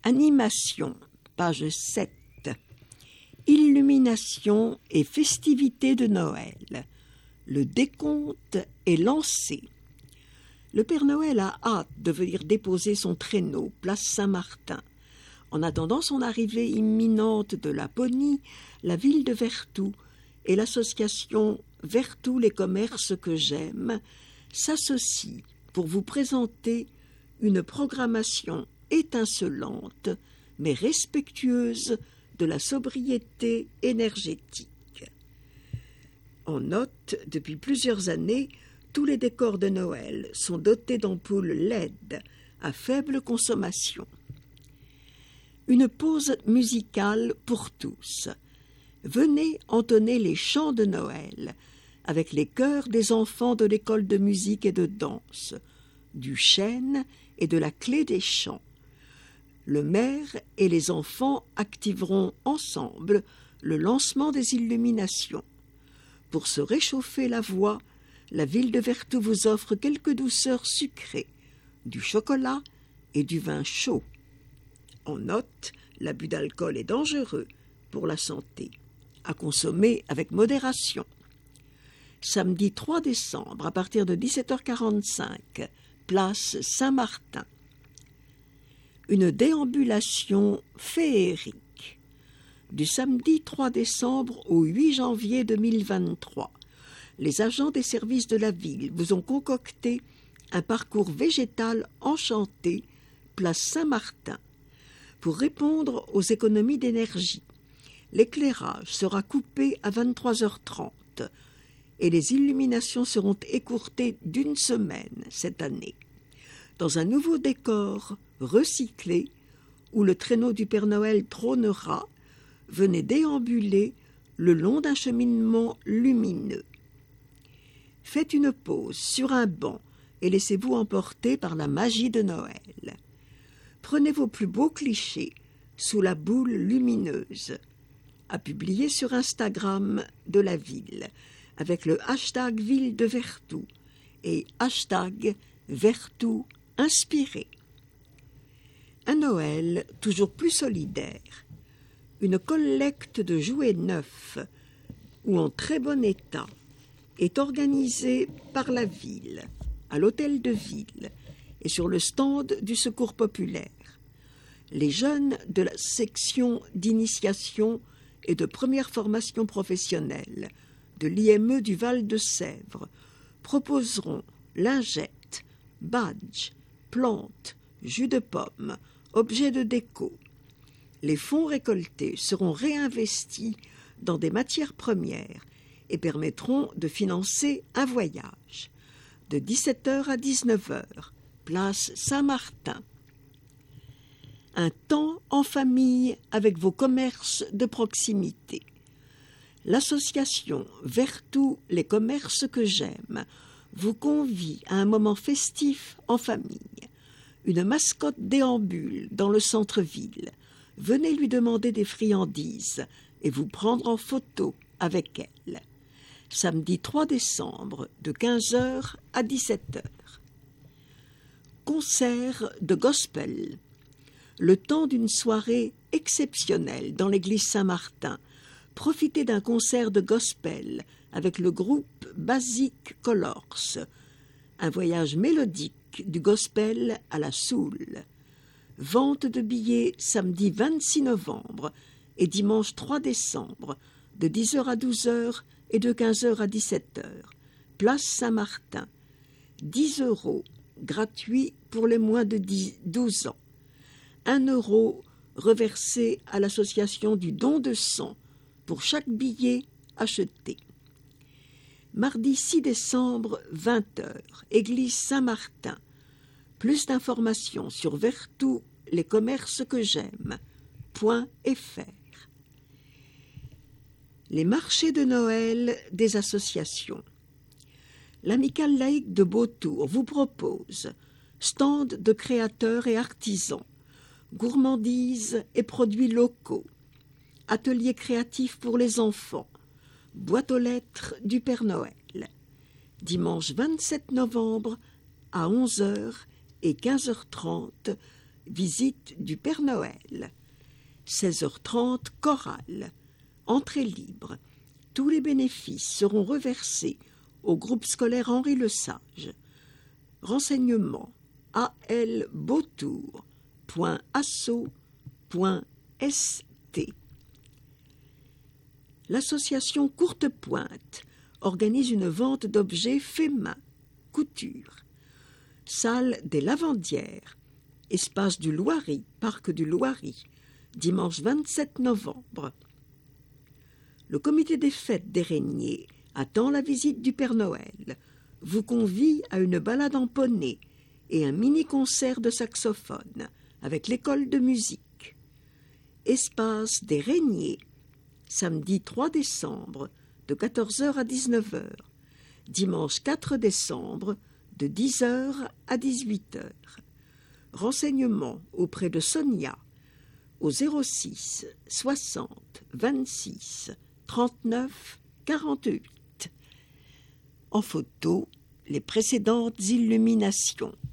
Animation, page 7. Illumination et festivités de Noël. Le décompte est lancé. Le Père Noël a hâte de venir déposer son traîneau, place Saint-Martin. En attendant son arrivée imminente de Laponie, la ville de Vertou et l'association Vertou les commerces que j'aime s'associent pour vous présenter une programmation étincelante mais respectueuse de la sobriété énergétique. En note, depuis plusieurs années, tous les décors de Noël sont dotés d'ampoules LED à faible consommation. Une pause musicale pour tous. Venez entonner les chants de Noël avec les chœurs des enfants de l'école de musique et de danse, du chêne et de la clé des chants. Le maire et les enfants activeront ensemble le lancement des illuminations. Pour se réchauffer la voix, la ville de Vertou vous offre quelques douceurs sucrées, du chocolat et du vin chaud. En note, l'abus d'alcool est dangereux pour la santé, à consommer avec modération. Samedi 3 décembre, à partir de 17h45, place Saint-Martin. Une déambulation féerique. Du samedi 3 décembre au 8 janvier 2023, les agents des services de la ville vous ont concocté un parcours végétal enchanté, place Saint-Martin. Pour répondre aux économies d'énergie, l'éclairage sera coupé à 23h30 et les illuminations seront écourtées d'1 semaine cette année. Dans un nouveau décor recyclé, où le traîneau du Père Noël trônera, venez déambuler le long d'un cheminement lumineux. Faites une pause sur un banc et laissez-vous emporter par la magie de Noël. Prenez vos plus beaux clichés sous la boule lumineuse, à publier sur Instagram de la ville, avec le hashtag Ville de Vertou et hashtag Vertou inspiré. Un Noël toujours plus solidaire. Une collecte de jouets neufs ou en très bon état est organisée par la ville, à l'hôtel de ville et sur le stand du Secours populaire. Les jeunes de la section d'initiation et de première formation professionnelle de l'IME du Val-de-Sèvres proposeront lingettes, badges, plantes, jus de pomme, objets de déco. Les fonds récoltés seront réinvestis dans des matières premières et permettront de financer un voyage. De 17h à 19h, place Saint-Martin. Un temps en famille avec vos commerces de proximité. L'association Vertou les commerces que j'aime vous convie à un moment festif en famille. Une mascotte déambule dans le centre-ville. Venez lui demander des friandises et vous prendre en photo avec elle. Samedi 3 décembre, de 15h à 17h. Concert de gospel. Le temps d'une soirée exceptionnelle dans l'église Saint-Martin. Profitez d'un concert de gospel avec le groupe Basic Colors. Un voyage mélodique du gospel à la soul. Vente de billets samedi 26 novembre et dimanche 3 décembre de 10h à 12h et de 15h à 17h. Place Saint-Martin. 10 €, gratuit pour les moins de 12 ans. 1 € reversé à l'association du don de sang pour chaque billet acheté. Mardi 6 décembre, 20h, église Saint-Martin. Plus d'informations sur Vertou, les commerces que j'aime.fr. Les marchés de Noël des associations. L'Amicale laïque de Beautour vous propose stand de créateurs et artisans, gourmandises et produits locaux, ateliers créatifs pour les enfants, boîte aux lettres du Père Noël. Dimanche 27 novembre à 11h et 15h30, visite du Père Noël. 16h30, chorale. Entrée libre. Tous les bénéfices seront reversés au groupe scolaire Henri Lesage. Renseignements albeautour.asso.st. L'association Courte Pointe organise une vente d'objets faits main, couture. Salle des Lavandières, espace du Loiry, parc du Loiry, dimanche 27 novembre. Le comité des fêtes des Régniers attend la visite du Père Noël, vous convie à une balade en poney et un mini-concert de saxophone avec l'école de musique. Espace des Régniers, samedi 3 décembre, de 14h à 19h, dimanche 4 décembre, de 10h à 18h. Renseignements auprès de Sonia au 06 60 26 39 48. En photo, les précédentes illuminations.